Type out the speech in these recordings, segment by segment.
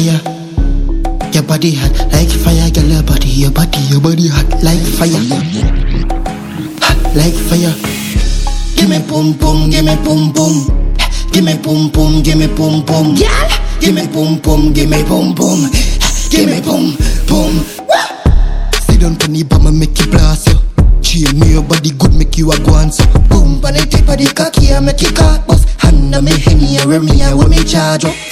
fire. Your body hot like fire, girl. Your body hot like fire. Hot like fire. Give me boom boom, give me boom boom. Give me boom boom, give me boom boom. Yeah. Give me boom boom, give me boom boom. Give me boom boom. Sit down on the bum and make you blast you. Chain me your body good, make you a go and so. Boom, on the tip of the cocky and make you cut bust. Hand on me henny and me and me charge up.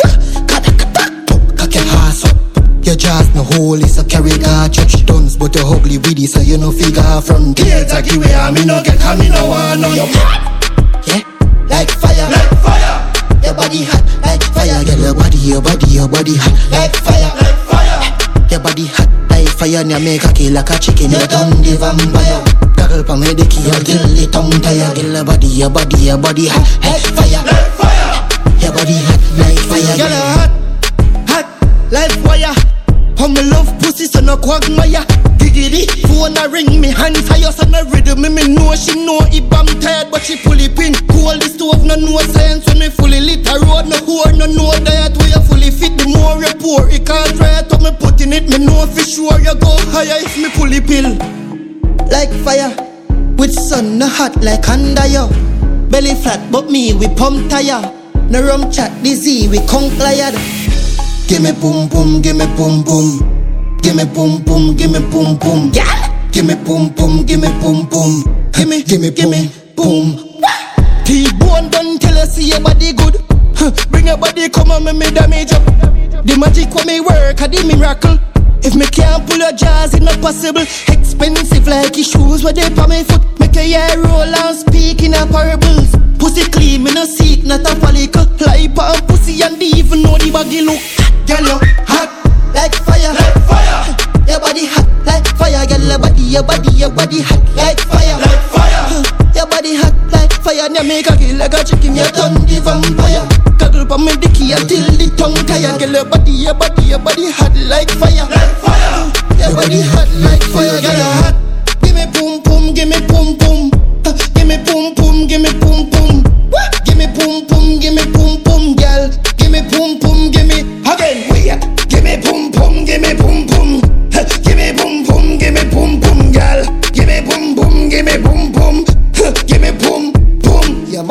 Cock your ass up. Your jaws no holy, so carry cartridge tons. But you're ugly with it, so you no figure from there. Exactly where me no get, me no want none. Yeah, like fire, like fire. Your body hot like fire, girl. Your body hot like fire, like fire. Your body hot like fire. You make a kill like a chicken. You done the vampire. Girl, pa me the key, you kill the tongue tire. Girl, your body hot like fire, like fire. Your body hot like fire, girl. Hot like fire. How me love pussy, so no quagmire. Giggity, phone a ring me, hand fire, so no rhythm. Me know she know if I'm tired, but she pull it pin. Cool the stove, no science when me fully lit. A road, no whore, no diet. Where you fully fit, the more you pour. It can't try it, me put in it. Me know for sure you go higher if me pull it pill. Like fire, with sun no hot like under yo. Belly flat, but me we pump tire. No rum chat, dizzy, we conk liar. Give me boom boom, give me boom boom. Give me boom boom, give me boom boom. Yeah. Give me boom boom, give me boom boom. Give me boom. T-bone done tell us see your body good. Bring your body come on me damage up. The magic when me work, the miracle. If me can't pull your jaws, it's not possible. Expensive like your shoes where they pa my foot. Make your hair roll and speak in a parables. Pussy clean, me no see it, not a follicle. Lie pa and pussy and they even know the baggy look. Girl, you hot like fire, like fire. Your body hot like fire, girl. Your body hot like fire, like fire. Your body hot like fire. You make a kill like a chicken, you turn the vampire. Cuddle pa me dicky until the tongue tire. Girl, your body hot like fire, like fire. Your body hot like fire, girl.